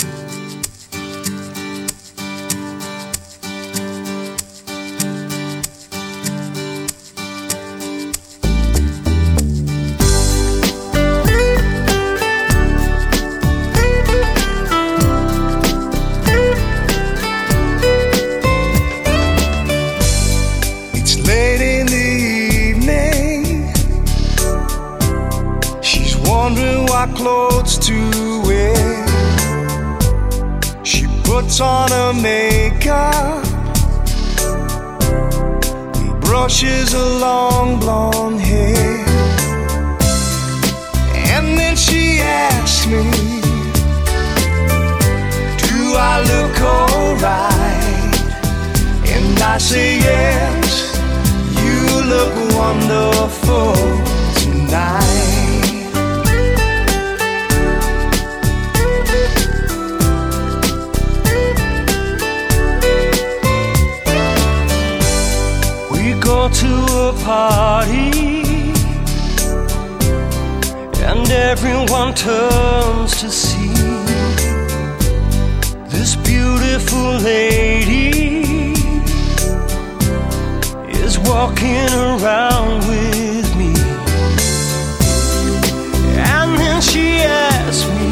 Clothes to wear. She puts on her makeup and brushes her long blonde hair, and then she asks me, do I look alright? And I say yes, you look wonderful tonight. To a party, and everyone turns to see this beautiful lady is walking around with me. And then she asks me,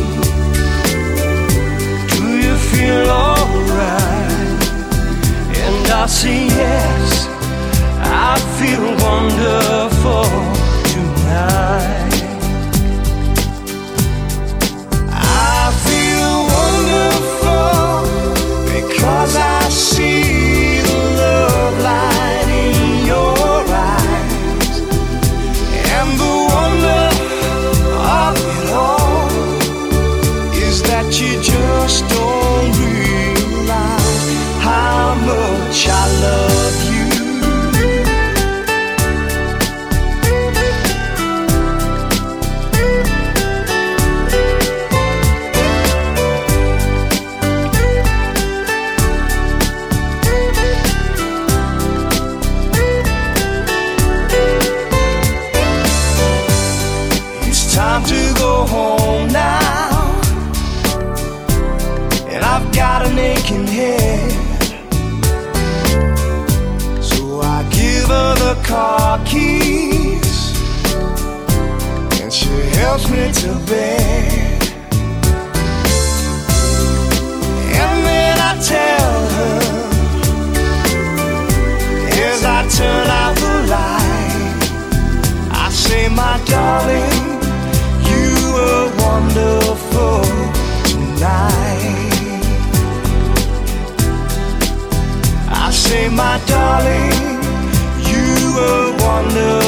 do you feel alright? And I say yes, I feel wonderful tonight. I feel wonderful because I see the love light in your eyes, and the wonder of it all is that you just don't realize how much I love you. Time to go home now, and I've got an aching head, so I give her the car keys, and she helps me to bed. And then I tell her, as I turn out the light, I say, my darling, you were wonderful tonight. I say, my darling, you were wonderful.